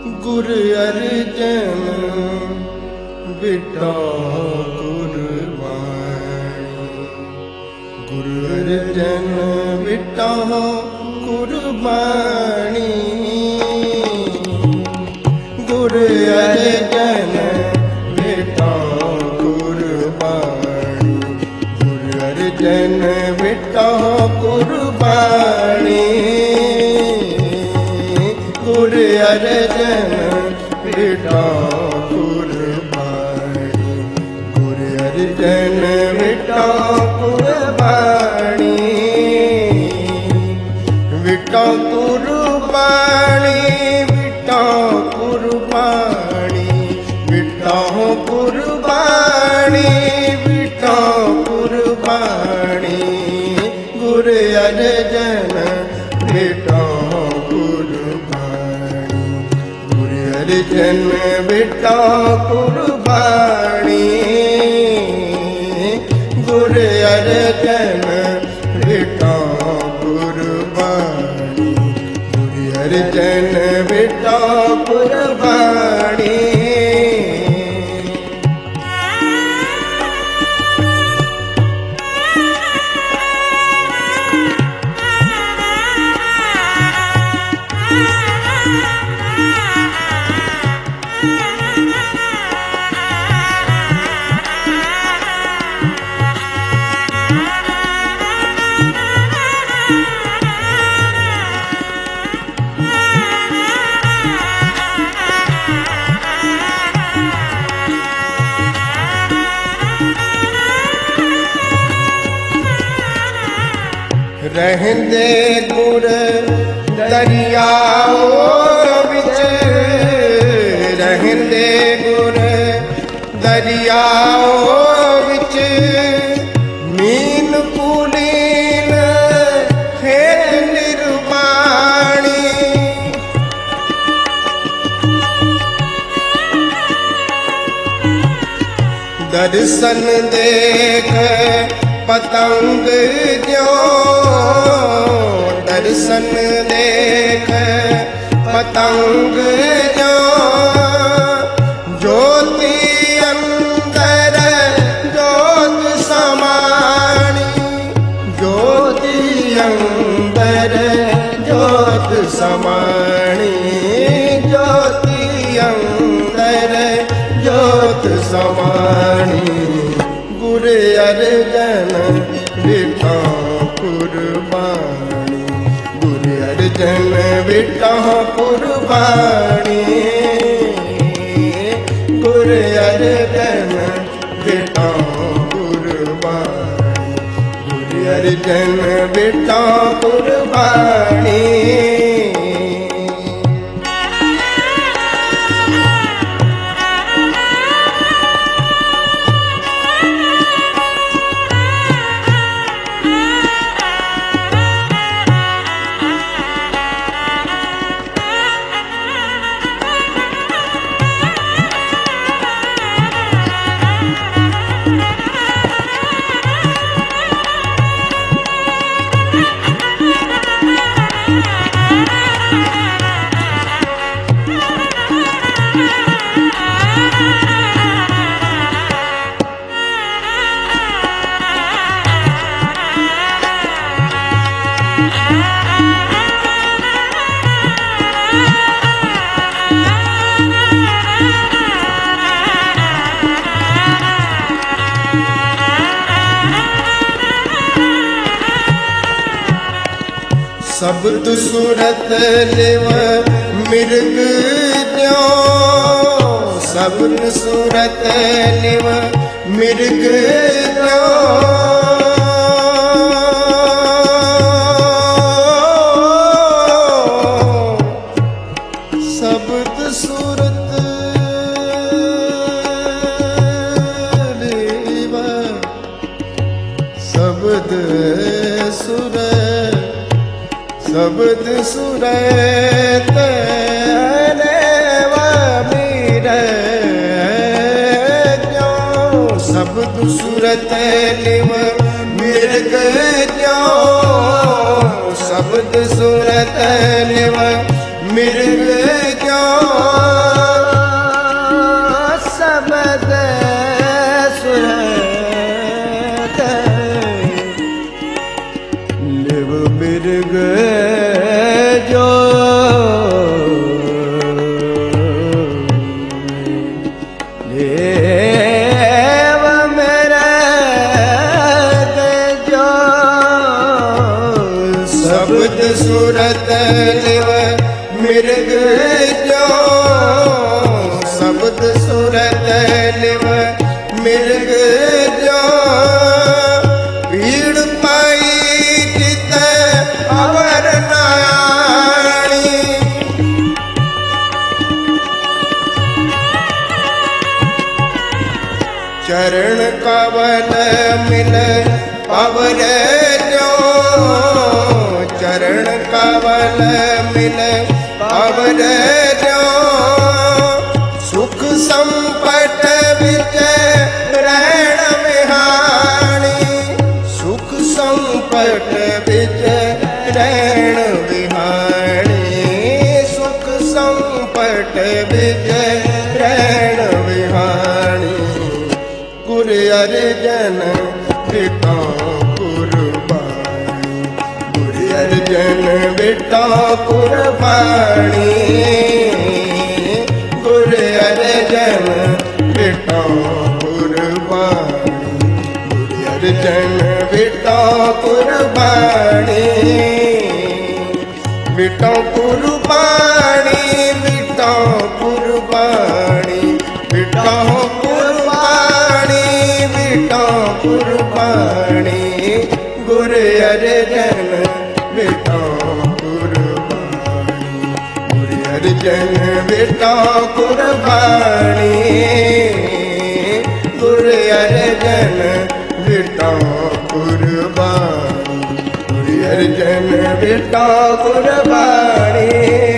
गुर अर्जन बिटा कुर्बानी, गुर अर्जन बिटा कुर्बानी, गुर अर्जन बिटा कुर्बानी, गुर अर्जन बिटा कुर्बानी, गुर अर्जन बिटा कुर्बानी, गुर अर्जन बिटा कुर्बानी, बिटा कुर्बानी, बिटा कुर्बानी, बिटा कुर्बानी, बिटा कुर्बानी, गुर अर्जन बिटा कुर्बानी, गुर अर्जन बिटा कुर्बानी, गुर अर्जन बिटा कुर्बानी, गुर अर्जन बिटा कुर्बानी। रहंदे गुर दरियाओ विच, रहंदे गुर दरियाओ विच, मीन कुलीन खेत निर्वाणी, दर्शन देख पतंग ज्यों, दर्शन देख पतंग ज्यों, ज्योति अंदर ज्योत समानी, ज्योति अंदर ज्योत समानी, ज्योति अंदर ज्योत समानी, गुर अर्जन बिटा कुर्बानी, गुर अर्जन बिटा कुर्बानी, गुर अर्जन बिटा कुर्बानी, गुर अर्जन बिटा कुर्बानी। शब्द सूरत लिव मिर्ग ज्यों, शब्द सूरत लिव मिर्ग ज्यों, शब्द सूरत लिव, शब्द सूरत, शब्द सूरत लेव मिर्ग ज्यों, शब्द सूरत लिव मिर्ग ज्यों, शब्द सूरत लिव मिर्ग ज्यों, मिर्ग जो शब्द सुरत लिव मिर्ग जो भीड़ पाई चित अवर नायाणी चरण कवल मिल पवर जो चरण कवल मिल पवर जो सुख संपट विच रहण विहाणी सुख संपट विच रहण विहाणी सुख संपट विच रहण विहाणी गुर अर्जन बिटा कुर्बानी गुर अर्जन बिटा कुर्बानी गुर अर्जन बिटा कुर्बानी गुर अर्जन बिटा कुर्बानी बिटा कुर्बानी बिटा कुर्बानी बिटा कुर्बानी बिटा कुर्बानी गुर अर्जन बिटा कुर्बानी गुर अर्जन बिटा कुर्बानी गुर अर्जन बिटा कुर्बानी गुर अर्जन बिटा कुर्बानी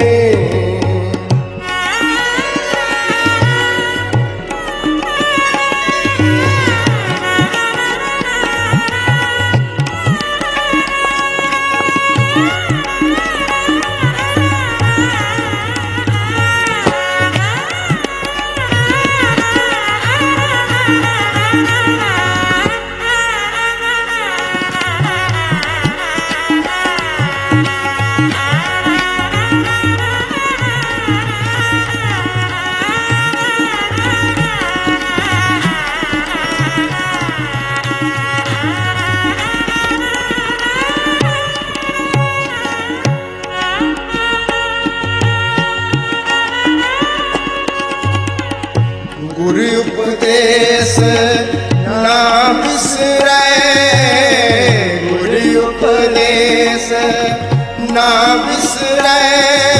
गुरु उपदेश ना बिसरै गुरु उपदेश ना बिसरै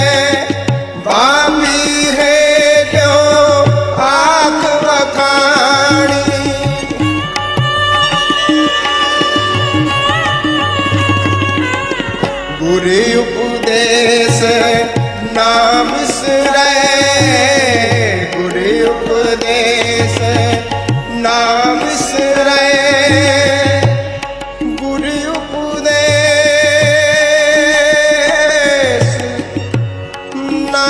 भाभी है जो आँख बखानी गुरु उपदेश ना बिसरै गुरु उपदेश ना बिसरै गुरु उपदेश ना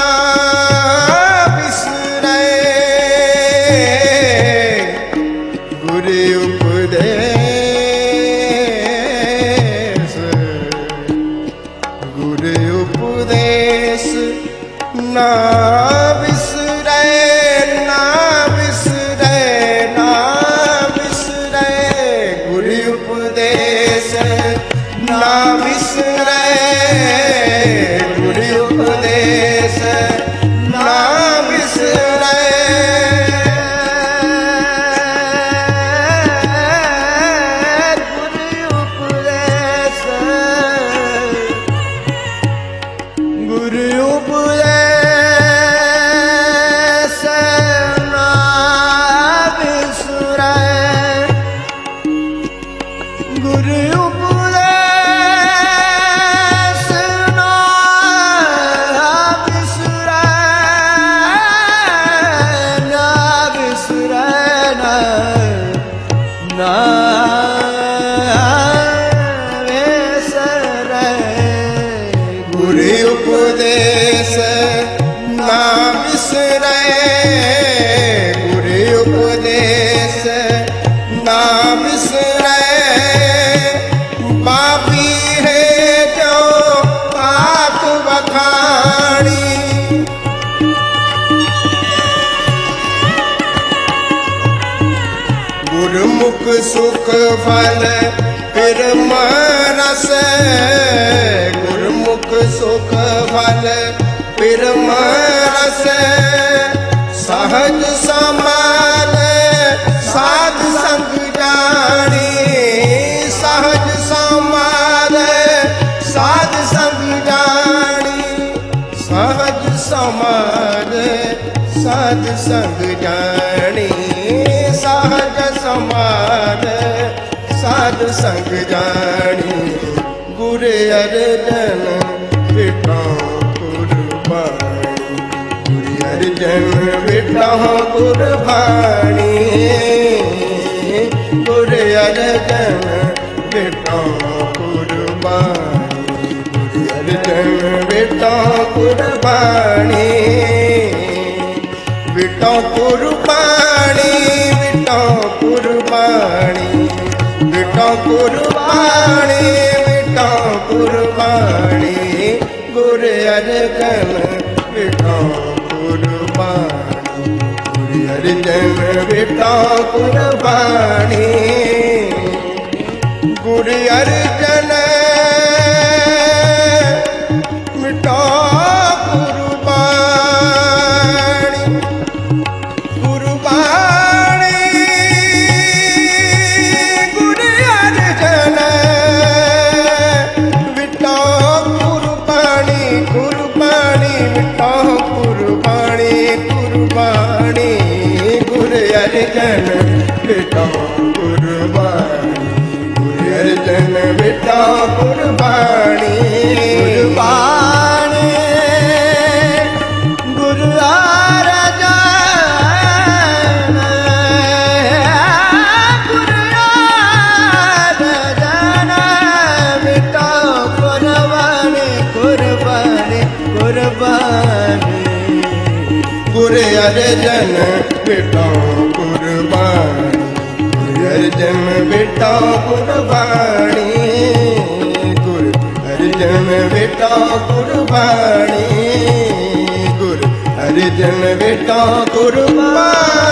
बिसरै गुरु उपदेश गुरु उपदेश ना बिसरै ना बिसरै ना बिसरै गुरु उपदेश ना बिसरै गुरु उपदेश ना बिसरै गुरु उपदेश गुरु उपदेश ना बिसरै गुरु उपदेश ना बिसरै ना बिसरै ना बिसरै गुरु उपदेश ना बिसरै गुरु उपदेश ना बिसरै पापी है जो आँख बखानी गुरुमुख सुख फल फिर रस गुरुमुख सुख फल बिरम रस सहज समान साध संग जानी सहज समान साध संग जानी सहज समान साध संग जानी सहज समान साध संग जानी गुर अर्जन बिटा कुर्बानी गुर अर्जन बिटा कुर्बानी गुर अर्जन बिटा कुर्बानी गुर अर्जन बिटा कुर्बानी बिटा कुर्बानी बिटा कुर्बानी बिटा कुर्बानी बिटा कुर्बानी गुर अर्जन बिटा कुर्बानी गुर अर्जन बिटा कुर्बानी गुर अर्जन बिटा अर्जन बेटा कुर्बानी गुर अर्जन बेटा कुर्बानी कुर्बानी गुर अर्जन गुर अर्जन बेटा कुर्बानी कुर्बानी कुर्बानी गुर अर्जन बेटा कुर्बानी गुर अर्जन बेटा कुर्बानी गुर अर्जन बेटा कुर्बानी गुर अर्जन बेटा कुर्बानी।